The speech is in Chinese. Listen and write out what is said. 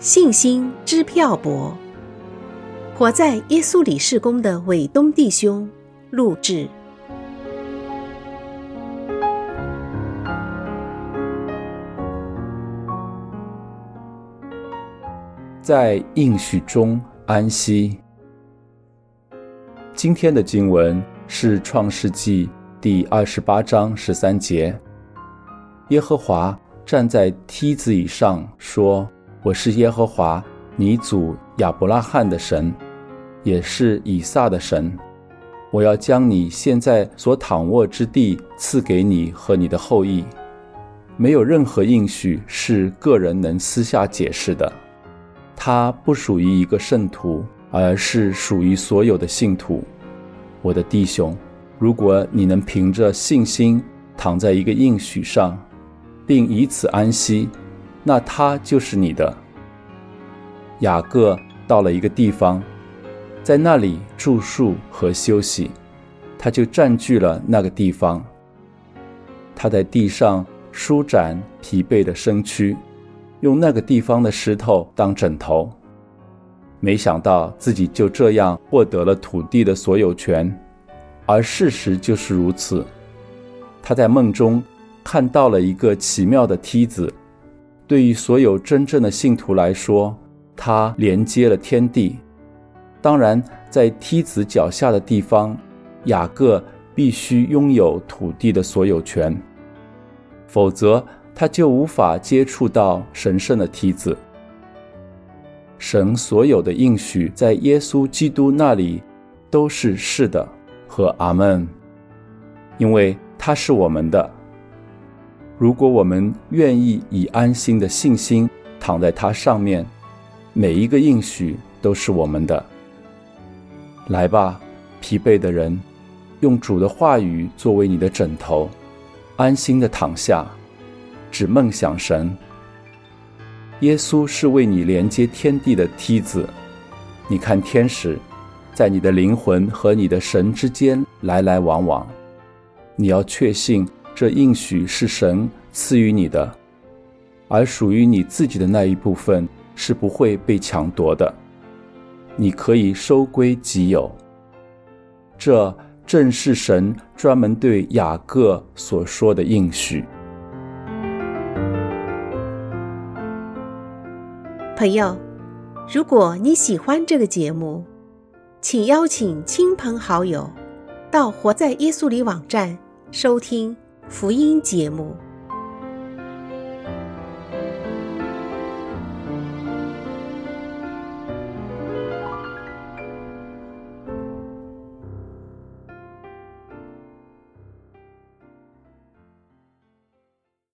信心之漂泊。活在耶稣里事工的伟东弟兄录制。 在应许中安息。今天的经文是创世纪第28章13节。耶和华站在梯子以上说，我是耶和华你祖亚伯拉罕的神，也是以撒的神。我要将你现在所躺卧之地赐给你和你的后裔。没有任何应许是个人能私下解释的，它不属于一个圣徒，而是属于所有的信徒。我的弟兄，如果你能凭着信心躺在一个应许上，并以此安息，那它就是你的。雅各到了一个地方，在那里住宿和休息，他就占据了那个地方。他在地上舒展疲惫的身躯，用那个地方的石头当枕头。没想到自己就这样获得了土地的所有权，而事实就是如此。他在梦中看到了一个奇妙的梯子，对于所有真正的信徒来说，它连接了天地。当然，在梯子脚下的地方，雅各必须拥有土地的所有权，否则他就无法接触到神圣的梯子。神所有的应许在耶稣基督那里都是是的和阿们，因为他是我们的。如果我们愿意以安心的信心躺在他上面，每一个应许都是我们的。来吧，疲惫的人，用主的话语作为你的枕头，安心地躺下，只梦想神。耶稣是为你连接天地的梯子，你看天使在你的灵魂和你的神之间来来往往。你要确信这应许是神赐予你的，而属于你自己的那一部分是不会被抢夺的，你可以收归己有。这正是神专门对雅各所说的应许。 朋友，如果你喜欢这个节目，请邀请亲朋好友到活在耶稣里网站收听福音节目。